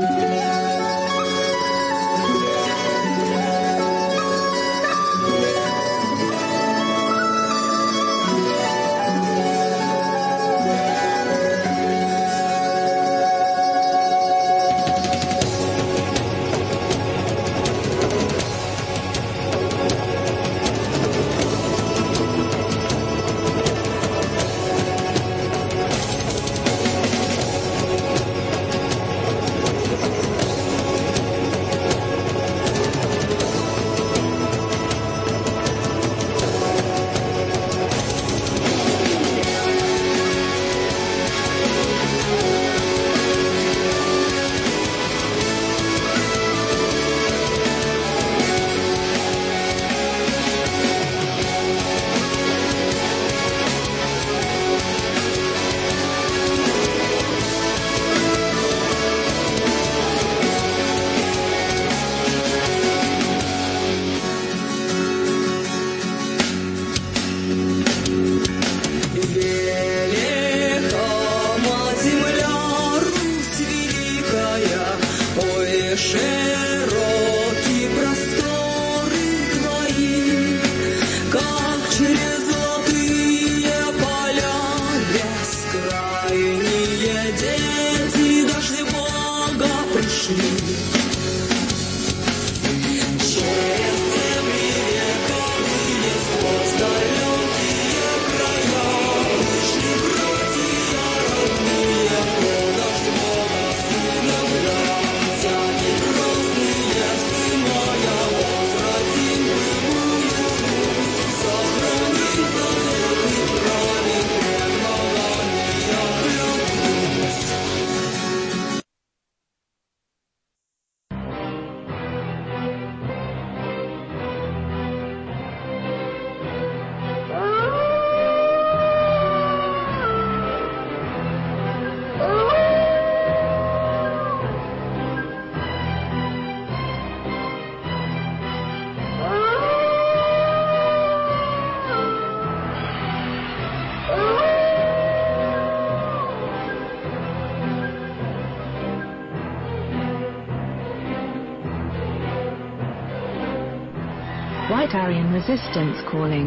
White Aryan Resistance calling.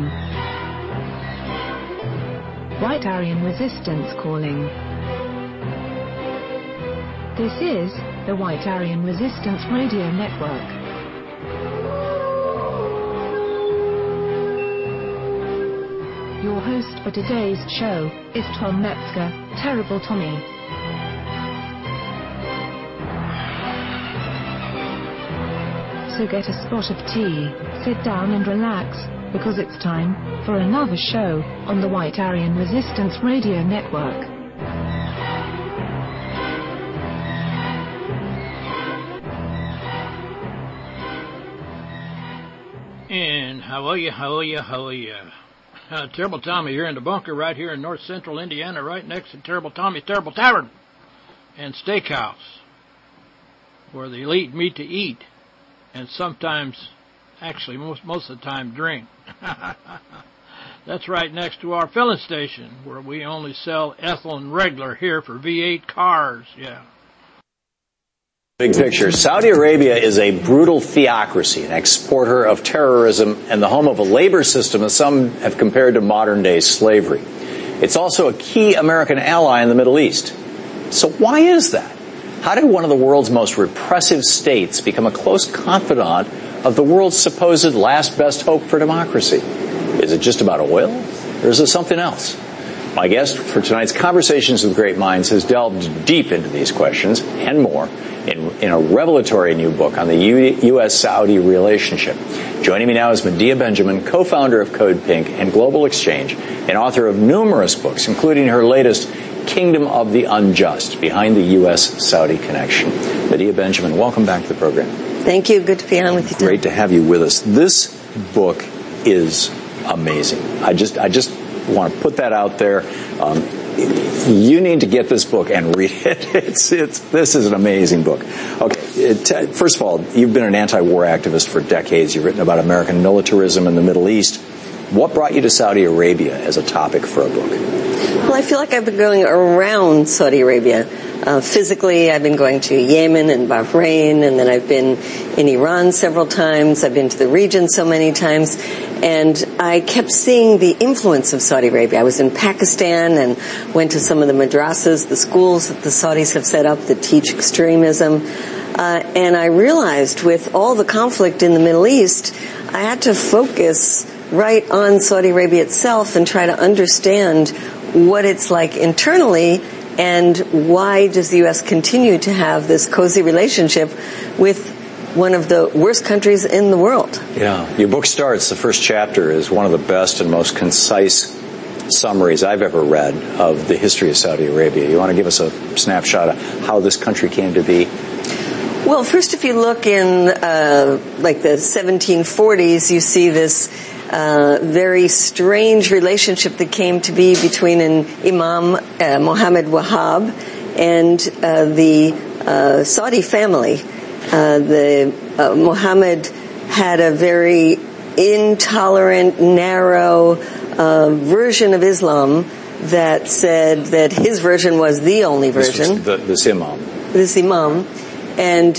White Aryan Resistance calling. This is the White Aryan Resistance Radio Network. Your host for today's show is Tom Metzger, Terrible Tommy. So get a spot of tea, sit down and relax, because it's time for another show on the White Aryan Resistance Radio Network. And how are you? Terrible Tommy here in the bunker right here in north central Indiana, right next to Terrible Tommy's Terrible Tavern and Steakhouse, where the elite meet to eat. And sometimes, actually most of the time, drink. That's right next to our filling station, where we only sell ethylene regular here for V8 cars, yeah. Big picture. Saudi Arabia is a brutal theocracy, an exporter of terrorism, and the home of a labor system that some have compared to modern-day slavery. It's also a key American ally in the Middle East. So why is that? How did one of the world's most repressive states become a close confidant of the world's supposed last best hope for democracy? Is it just about oil, or is it something else? My guest for tonight's Conversations with Great Minds has delved deep into these questions and more in a revelatory new book on the U.S.-Saudi relationship. Joining me now is Medea Benjamin, co-founder of Code Pink and Global Exchange, and author of numerous books, including her latest, Kingdom of the Unjust, Behind the U.S.-Saudi Connection. Medea Benjamin, welcome back to the program. Thank you. Good to be on with you, Tom. Great to have you with us. This book is amazing. I just want to put that out there. You need to get this book and read it. This is an amazing book. Okay, first of all, you've been an anti-war activist for decades. You've written about American militarism in the Middle East. What brought you to Saudi Arabia as a topic for a book? Well, I feel like I've been going around Saudi Arabia. physically, I've been going to Yemen and Bahrain, and then I've been in Iran several times. I've been to the region so many times, and I kept seeing the influence of Saudi Arabia. I was in Pakistan and went to some of the madrasas, the schools that the Saudis have set up that teach extremism. And I realized with all the conflict in the Middle East, I had to focus right on Saudi Arabia itself and try to understand what it's like internally and why does the U.S. continue to have this cozy relationship with one of the worst countries in the world. Yeah. Your book starts, the first chapter is one of the best and most concise summaries I've ever read of the history of Saudi Arabia. You want to give us a snapshot of how this country came to be? Well, first, if you look in like the 1740s, you see this very strange relationship that came to be between an Imam, Mohammed Wahab, and the Saudi family. Mohammed had a very intolerant, narrow version of Islam that said that his version was the only version. This Imam. And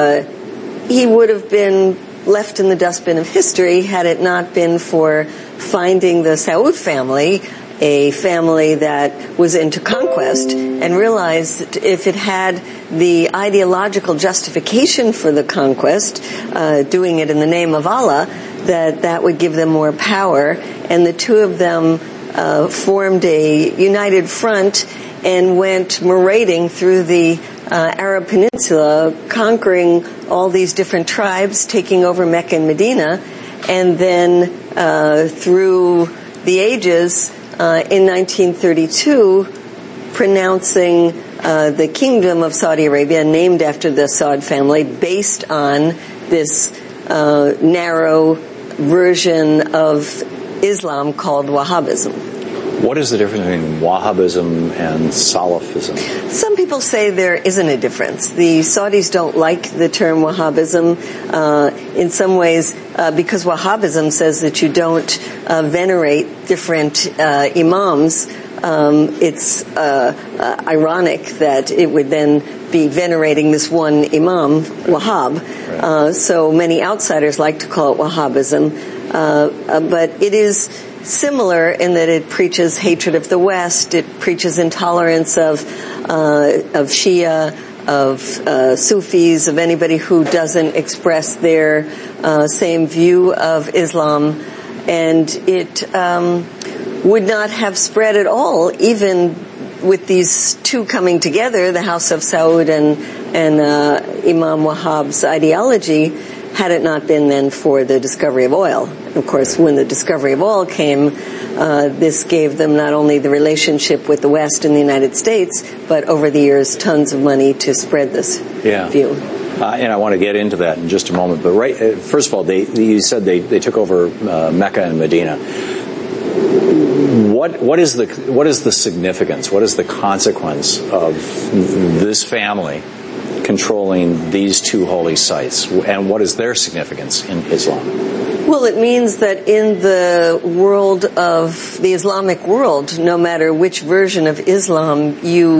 he would have been left in the dustbin of history had it not been for finding the Saud family, a family that was into conquest, and realized that if it had the ideological justification for the conquest, doing it in the name of Allah, that would give them more power. And the two of them formed a united front and went marauding through the Arab Peninsula, conquering all these different tribes, taking over Mecca and Medina, and then through the ages, in 1932, pronouncing the Kingdom of Saudi Arabia, named after the Saud family, based on this narrow version of Islam called Wahhabism. What is the difference between Wahhabism and Salafism? Some people say there isn't a difference. The Saudis don't like the term Wahhabism in some ways because Wahhabism says that you don't venerate different imams. It's ironic that it would then be venerating this one imam, Wahhab. Right. So many outsiders like to call it Wahhabism. But it is similar in that it preaches hatred of the West, it preaches intolerance of Shia, of Sufis, of anybody who doesn't express their same view of Islam, and it would not have spread at all, even with these two coming together, the House of Saud and Imam Wahhab's ideology, had it not been then for the discovery of oil. Of course, when the discovery of oil came, this gave them not only the relationship with the West and the United States, but over the years, tons of money to spread this view. And I want to get into that in just a moment. But first of all, you said they took over Mecca and Medina. What is the significance? What is the consequence of this family controlling these two holy sites, and what is their significance in Islam? Well, it means that in the world of the Islamic world, no matter which version of Islam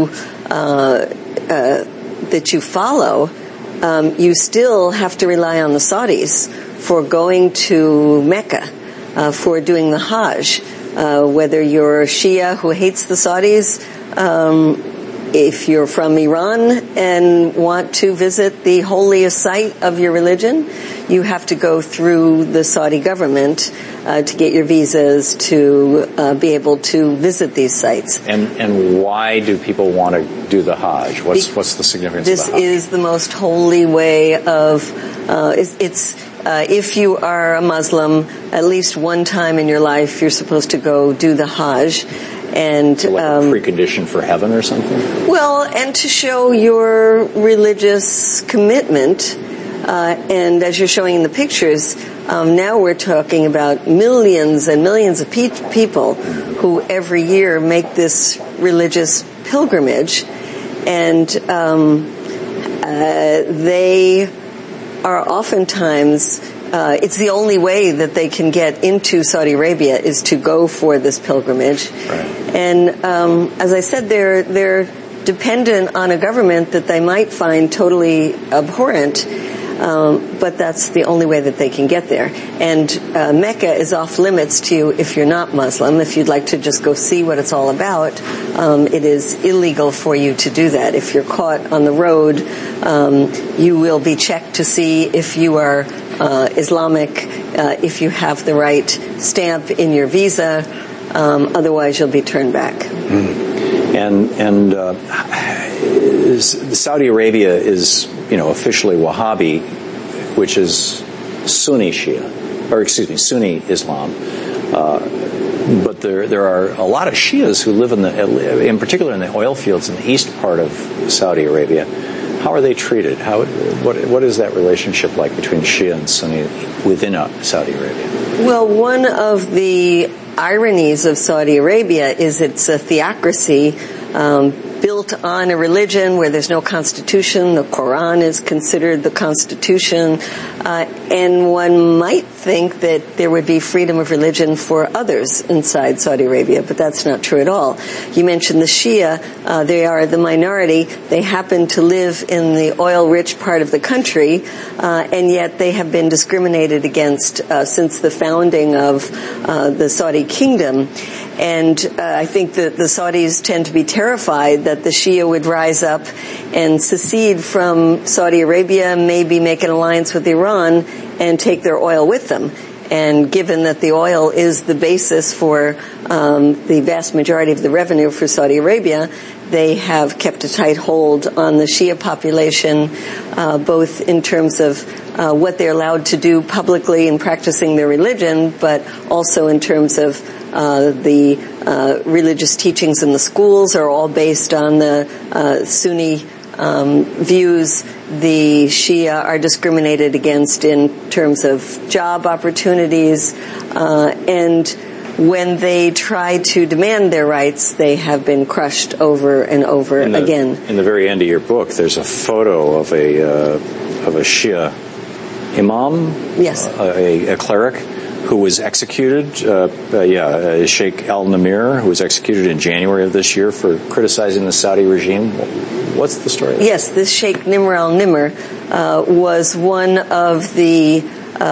that you follow, you still have to rely on the Saudis for going to Mecca, for doing the Hajj. Whether you're Shia who hates the Saudis, if you're from Iran and want to visit the holiest site of your religion, you have to go through the Saudi government to get your visas to be able to visit these sites. And why do people want to do the Hajj? What's the significance of the Hajj? This is the most holy way of if you are a Muslim, at least one time in your life you're supposed to go do the Hajj. And so like a precondition for heaven or something? Well, and to show your religious commitment, and as you're showing in the pictures, now we're talking about millions and millions of people who every year make this religious pilgrimage, and they are oftentimes it's the only way that they can get into Saudi Arabia is to go for this pilgrimage. Right. And as I said, they're dependent on a government that they might find totally abhorrent. But that's the only way that they can get there. And Mecca is off limits to you if you're not Muslim. If you'd like to just go see what it's all about, it is illegal for you to do that. If you're caught on the road, you will be checked to see if you are Islamic, if you have the right stamp in your visa. Otherwise, you'll be turned back. Saudi Arabia is, officially Wahhabi, which is Sunni Islam. But there are a lot of Shias who live in particular in the oil fields in the east part of Saudi Arabia. How are they treated? What is that relationship like between Shia and Sunni within Saudi Arabia? Well, one of the ironies of Saudi Arabia is it's a theocracy built on a religion where there's no constitution. The Quran is considered the constitution. And one might think that there would be freedom of religion for others inside Saudi Arabia, but that's not true at all. You mentioned the Shia. They are the minority. They happen to live in the oil-rich part of the country, and yet they have been discriminated against since the founding of the Saudi kingdom. And I think that the Saudis tend to be terrified that the Shia would rise up and secede from Saudi Arabia, maybe make an alliance with Iran, and take their oil with them. And given that the oil is the basis for the vast majority of the revenue for Saudi Arabia, they have kept a tight hold on the Shia population, both in terms of what they're allowed to do publicly in practicing their religion, but also in terms of the religious teachings in the schools are all based on the Sunni views. The Shia are discriminated against in terms of job opportunities, and when they try to demand their rights, they have been crushed over and over again. In the very end of your book, there's a photo of a Shia imam, yes, a cleric who was executed, Sheikh Al-Nimr, who was executed in January of this year for criticizing the Saudi regime. What's the story? Yes, this Sheikh Nimr al-Nimr was one of the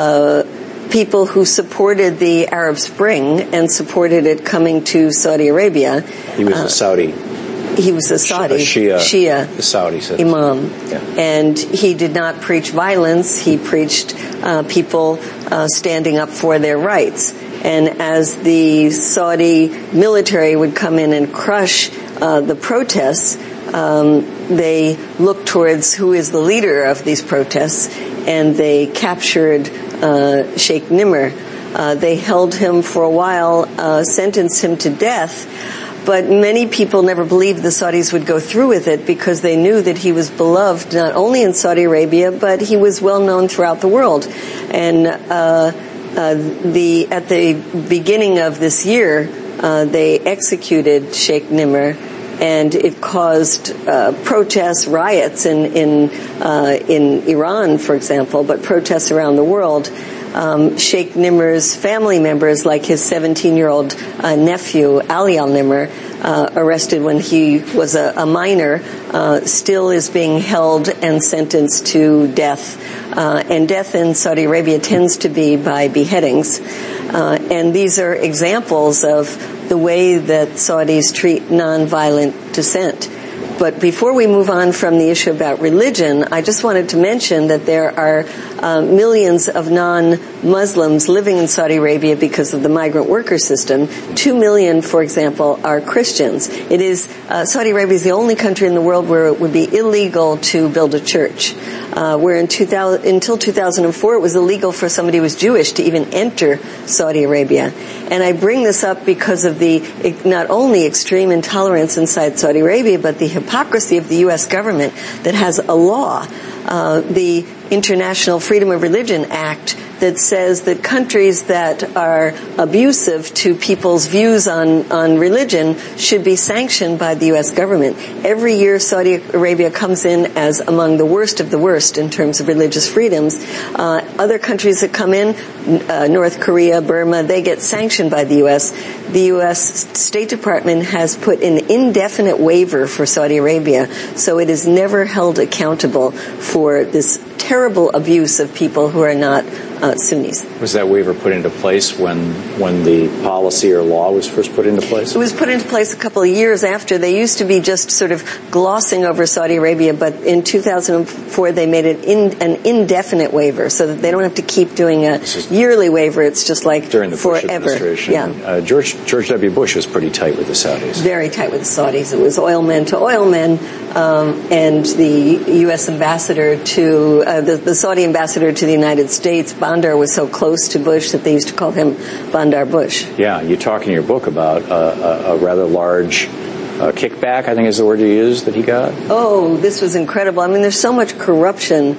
people who supported the Arab Spring and supported it coming to Saudi Arabia. He was a Saudi. He was a Saudi Shia the Saudi imam, yeah. And he did not preach violence. He preached people standing up for their rights. And as the Saudi military would come in and crush the protests, they looked towards who is the leader of these protests, and they captured Sheikh Nimr. They held him for a while, sentenced him to death. But many people never believed the Saudis would go through with it because they knew that he was beloved not only in Saudi Arabia, but he was well known throughout the world. And at the beginning of this year, they executed Sheikh Nimr, and it caused protests, riots in Iran, for example, but protests around the world. Sheikh Nimr's family members, like his 17-year-old nephew, Ali al-Nimr, arrested when he was a minor, still is being held and sentenced to death. And death in Saudi Arabia tends to be by beheadings. And these are examples of the way that Saudis treat nonviolent dissent. But before we move on from the issue about religion, I just wanted to mention that there are millions of non-Muslims living in Saudi Arabia because of the migrant worker system. 2 million, for example, are Christians. It is Saudi Arabia is the only country in the world where it would be illegal to build a church. Where until 2004 it was illegal for somebody who was Jewish to even enter Saudi Arabia. And I bring this up because of the not only extreme intolerance inside Saudi Arabia, but the hypocrisy of the U.S. government that has a law the International Freedom of Religion Act that says that countries that are abusive to people's views on religion should be sanctioned by the U.S. government. Every year, Saudi Arabia comes in as among the worst of the worst in terms of religious freedoms. Other countries that come in, North Korea, Burma, they get sanctioned by the U.S. The U.S. State Department has put an indefinite waiver for Saudi Arabia, so it is never held accountable for this terrible abuse of people who are not Sunnis. Was that waiver put into place when the policy or law was first put into place? It was put into place a couple of years after. They used to be just sort of glossing over Saudi Arabia, but in 2004 they made it an indefinite waiver so that they don't have to keep doing a yearly waiver. It's just like during the Bush forever. Administration. Yeah. George W. Bush was pretty tight with the Saudis. Very tight with the Saudis. It was oil men to oil men, and the U.S. ambassador to the Saudi ambassador to the United States, Bandar, was so close to Bush that they used to call him Bandar Bush. Yeah, you talk in your book about a rather large kickback, I think is the word you used, that he got. Oh, this was incredible. I mean, there's so much corruption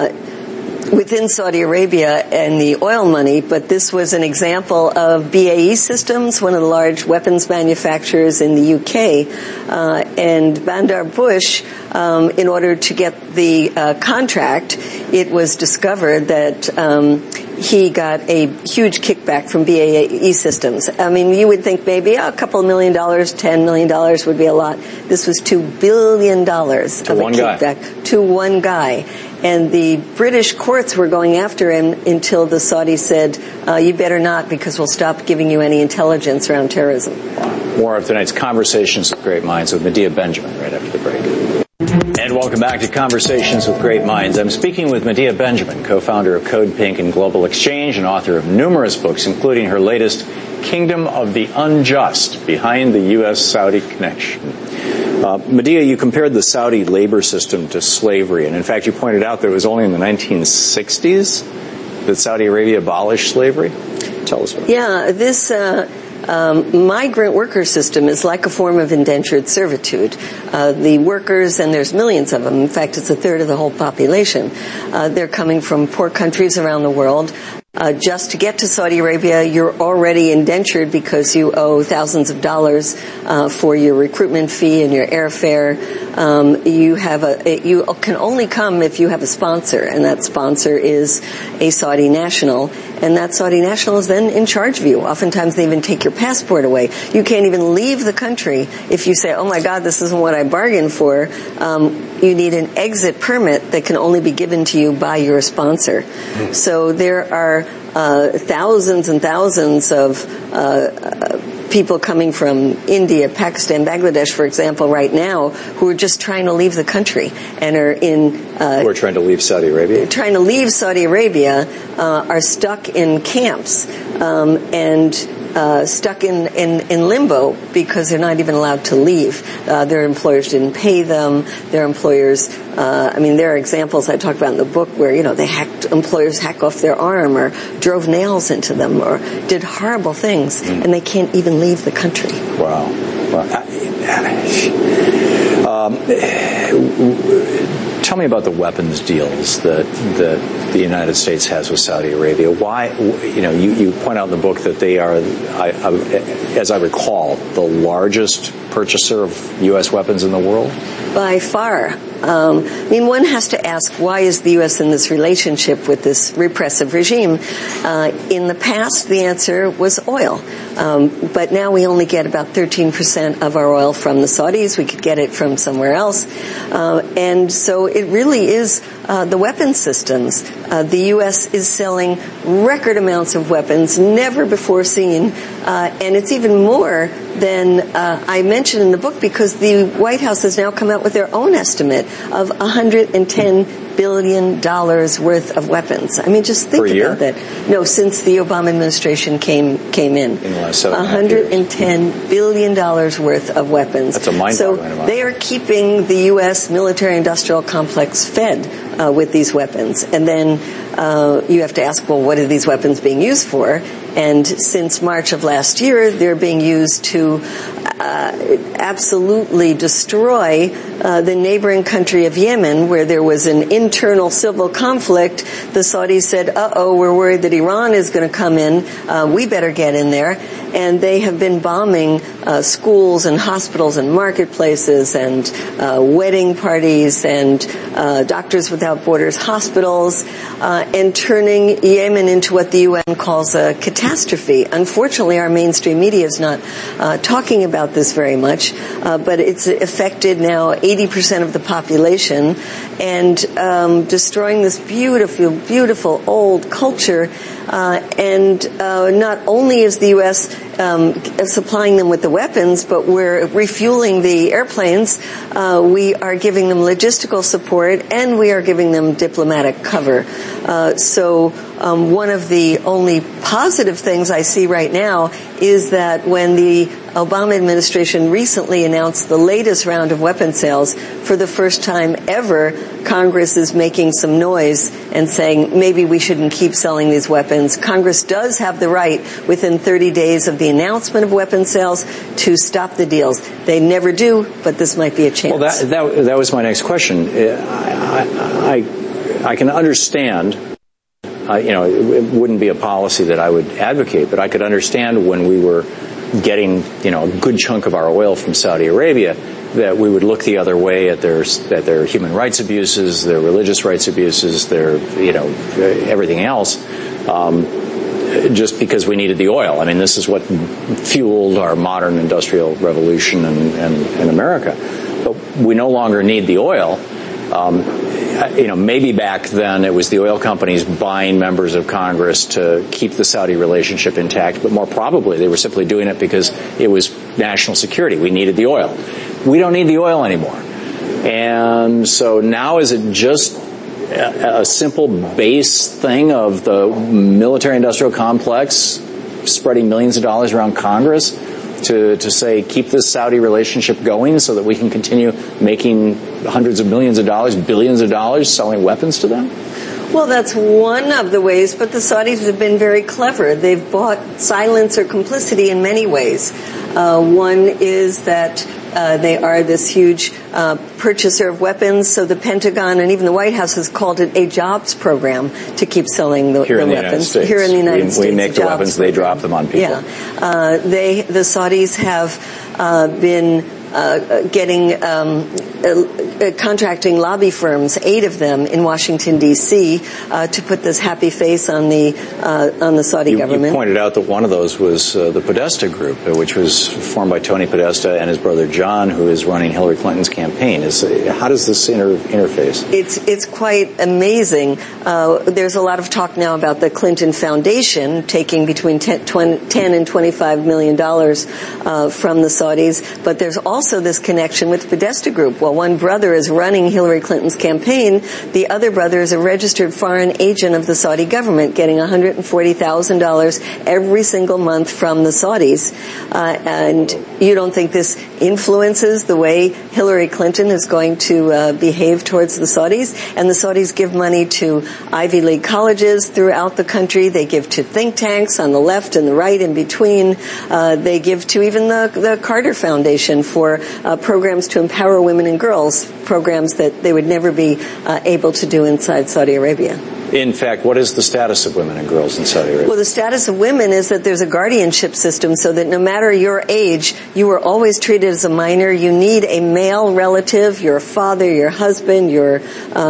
within Saudi Arabia and the oil money, but this was an example of BAE Systems, one of the large weapons manufacturers in the UK, and Bandar Bush, in order to get the contract, it was discovered that he got a huge kickback from BAE Systems. I mean, you would think maybe a couple $1 million, $10 million would be a lot. This was $2 billion of a kickback to one guy. And the British courts were going after him until the Saudis said, you better not, because we'll stop giving you any intelligence around terrorism. More of tonight's Conversations with Great Minds with Medea Benjamin right after the break. And welcome back to Conversations with Great Minds. I'm speaking with Medea Benjamin, co-founder of Code Pink and Global Exchange and author of numerous books, including her latest, Kingdom of the Unjust, Behind the U.S.-Saudi Connection. Medea, you compared the Saudi labor system to slavery, and in fact you pointed out that it was only in the 1960s that Saudi Arabia abolished slavery. Tell us about that. Yeah, this migrant worker system is like a form of indentured servitude. The workers, and there's millions of them, in fact it's a third of the whole population, they're coming from poor countries around the world. Just to get to Saudi Arabia, you're already indentured because you owe thousands of dollars for your recruitment fee and your airfare. You can only come if you have a sponsor, and that sponsor is a Saudi national, and that Saudi national is then in charge of you. Oftentimes they even take your passport away. You can't even leave the country if you say, oh my God, this isn't what I bargained for. You need an exit permit that can only be given to you by your sponsor. So there are thousands and thousands of people coming from India, Pakistan, Bangladesh, for example, right now, who are just trying to leave the country and are in... who are trying to leave Saudi Arabia? Trying to leave Saudi Arabia, are stuck in camps, and stuck in limbo because they're not even allowed to leave. Their employers didn't pay them. Their employers, there are examples I talk about in the book where, employers hack off their arm or drove nails into them or did horrible things, and they can't even leave the country. Wow. Tell me about the weapons deals that the United States has with Saudi Arabia. Why, you point out in the book that they are, as I recall, the largest purchaser of U.S. weapons in the world? By far. One has to ask, why is the U.S. in this relationship with this repressive regime? In the past, the answer was oil. But now we only get about 13% of our oil from the Saudis. We could get it from somewhere else. And so it really is the weapon systems. The U.S. is selling record amounts of weapons, never before seen. And it's even more than I mentioned in the book, because the White House has now come out with their own estimate of $110 billion worth of weapons. Just think about that. No, since the Obama administration came in the last $110 billion worth of weapons. That's a mind-boggling amount. So they are keeping the U.S. military-industrial complex fed with these weapons. And then you have to ask, well, what are these weapons being used for? And since March of last year, they're being used to absolutely destroy the neighboring country of Yemen, where there was an internal civil conflict. The Saudis said, we're worried that Iran is going to come in. We better get in there. And they have been bombing schools and hospitals and marketplaces and wedding parties and Doctors Without Borders hospitals, and turning Yemen into what the UN calls a catastrophe. Unfortunately, our mainstream media is not talking about this very much, but it's affected now 80% of the population, and destroying this beautiful, beautiful old culture. And not only is the U.S. Supplying them with the weapons, but we're refueling the airplanes. We are giving them logistical support, and we are giving them diplomatic cover. So one of the only positive things I see right now is that when the Obama administration recently announced the latest round of weapon sales, for the first time ever, Congress is making some noise and saying maybe we shouldn't keep selling these weapons. Congress does have the right within 30 days of the announcement of weapon sales to stop the deals. They never do, but this might be a chance. Well, that was my next question. I can understand. It wouldn't be a policy that I would advocate, but I could understand when we were getting, a good chunk of our oil from Saudi Arabia, that we would look the other way at their human rights abuses, their religious rights abuses, their, everything else, just because we needed the oil. I mean, this is what fueled our modern industrial revolution in America. But we no longer need the oil. Maybe back then it was the oil companies buying members of Congress to keep the Saudi relationship intact, but more probably they were simply doing it because it was national security. We needed the oil. We don't need the oil anymore. And so now is it just a simple base thing of the military-industrial complex spreading millions of dollars around Congress to say keep this Saudi relationship going so that we can continue making hundreds of millions of dollars, billions of dollars selling weapons to them? Well, that's one of the ways, but the Saudis have been very clever. They've bought silence or complicity in many ways. One is that they are this huge purchaser of weapons, so the Pentagon and even the White House has called it a jobs program to keep selling the weapons. Here in the United States. We make the weapons, they drop them on people. Yeah. The Saudis have been contracting lobby firms, 8 of them in Washington D.C., to put this happy face on the Saudi government. You pointed out that one of those was the Podesta Group, which was formed by Tony Podesta and his brother John, who is running Hillary Clinton's campaign. How does this interface? It's quite amazing. There's a lot of talk now about the Clinton Foundation taking between $10 and $25 million from the Saudis, but there's also this connection with Podesta Group. Well, one brother is running Hillary Clinton's campaign. The other brother is a registered foreign agent of the Saudi government, getting $140,000 every single month from the Saudis. And you don't think this influences the way Hillary Clinton is going to behave towards the Saudis? And the Saudis give money to Ivy League colleges throughout the country. They give to think tanks on the left and the right in between. They give to even the Carter Foundation for programs to empower women and girls, programs that they would never be able to do inside Saudi Arabia. In fact, what is the status of women and girls in Saudi Arabia? Well, the status of women is that there's a guardianship system so that no matter your age, you are always treated as a minor. You need a male relative, your father, your husband, your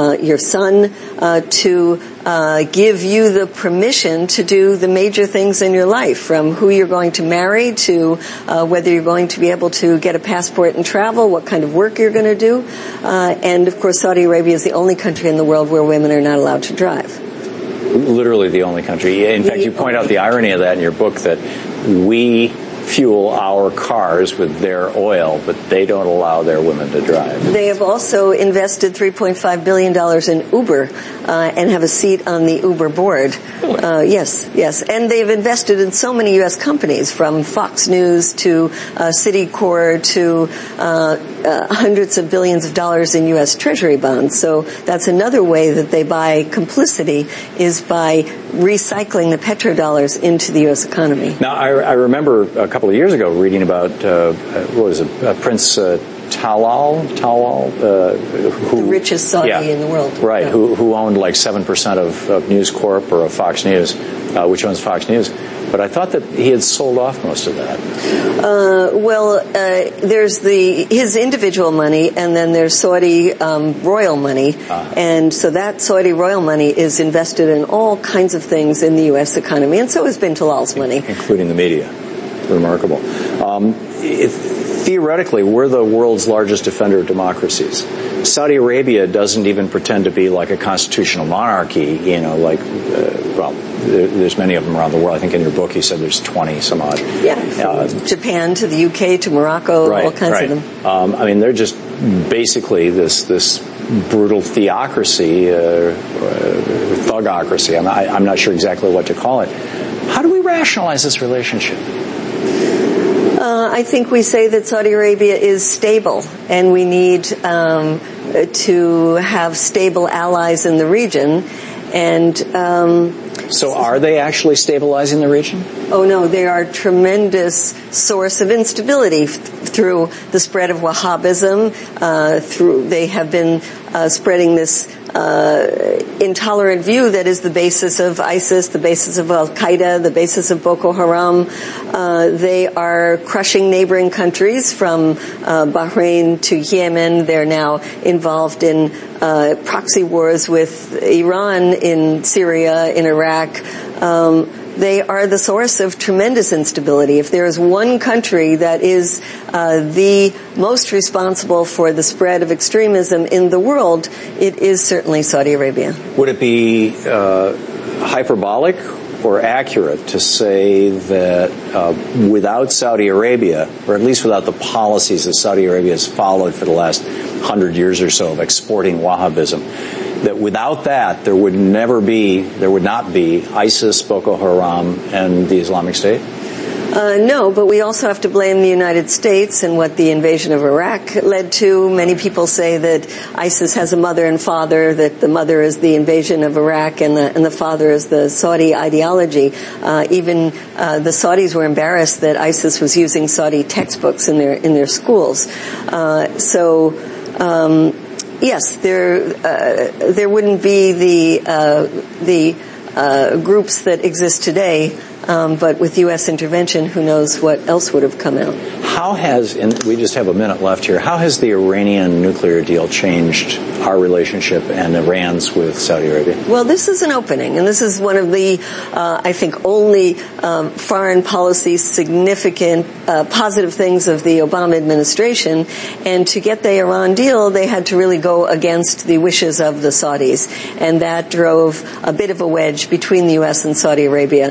son, to give you the permission to do the major things in your life, from who you're going to marry to whether you're going to be able to get a passport and travel, what kind of work you're going to do. And, of course, Saudi Arabia is the only country in the world where women are not allowed to drive. Literally the only country. In fact, you point out the irony of that in your book, that we fuel our cars with their oil, but they don't allow their women to drive. They have also invested $3.5 billion in Uber and have a seat on the Uber board. Really? Yes. And they've invested in so many U.S. companies, from Fox News to Citicorp to hundreds of billions of dollars in U.S. Treasury bonds. So that's another way that they buy complicity, is by recycling the petrodollars into the U.S. economy. Now, I remember a couple of years ago reading about, Prince Talal, who, the richest Saudi in the world. Right, yeah. who owned like 7% of News Corp or of Fox News, which owns Fox News. But I thought that he had sold off most of that. There's his individual money, and then there's Saudi royal money. And so that Saudi royal money is invested in all kinds of things in the U.S. economy, and so has bin Talal's money. Including the media. Remarkable. Theoretically, we're the world's largest defender of democracies. Saudi Arabia doesn't even pretend to be like a constitutional monarchy, there's many of them around the world. I think in your book you said there's 20 some odd. Yeah, from Japan to the UK to Morocco, all kinds of them. They're just basically this brutal theocracy, thugocracy. I'm not sure exactly what to call it. How do we rationalize this relationship? I think we say that Saudi Arabia is stable, and we need to have stable allies in the region. And so are they actually stabilizing the region? Oh, no, they are a tremendous source of instability through the spread of Wahhabism. They have been spreading this intolerant view that is the basis of ISIS, the basis of Al-Qaeda, the basis of Boko Haram. They are crushing neighboring countries from Bahrain to Yemen. They're now involved in proxy wars with Iran in Syria, in Iraq. They are the source of tremendous instability. If there is one country that is the most responsible for the spread of extremism in the world, it is certainly Saudi Arabia. Would it be hyperbolic or accurate to say that without Saudi Arabia, or at least without the policies that Saudi Arabia has followed for the last 100 years or so of exporting Wahhabism, that without that there would not be ISIS, Boko Haram, and the Islamic State? No, but we also have to blame the United States and what the invasion of Iraq led to. Many people say that ISIS has a mother and father, that the mother is the invasion of Iraq and the father is the Saudi ideology. Even the Saudis were embarrassed that ISIS was using Saudi textbooks in their schools. Yes, there wouldn't be the groups that exist today, but with U.S. intervention, who knows what else would have come out. And we just have a minute left here, how has the Iranian nuclear deal changed our relationship and Iran's with Saudi Arabia? Well, this is an opening, and this is one of the, I think, only foreign policy significant positive things of the Obama administration. And to get the Iran deal, they had to really go against the wishes of the Saudis, and that drove a bit of a wedge between the U.S. and Saudi Arabia.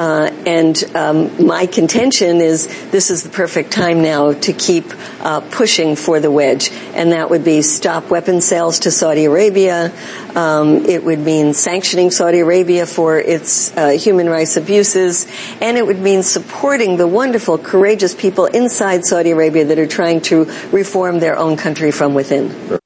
My contention is this is the perfect time now to keep pushing for the wedge, and that would be stop weapons sales to Saudi Arabia. It would mean sanctioning Saudi Arabia for its human rights abuses, and it would mean supporting the wonderful, courageous people inside Saudi Arabia that are trying to reform their own country from within.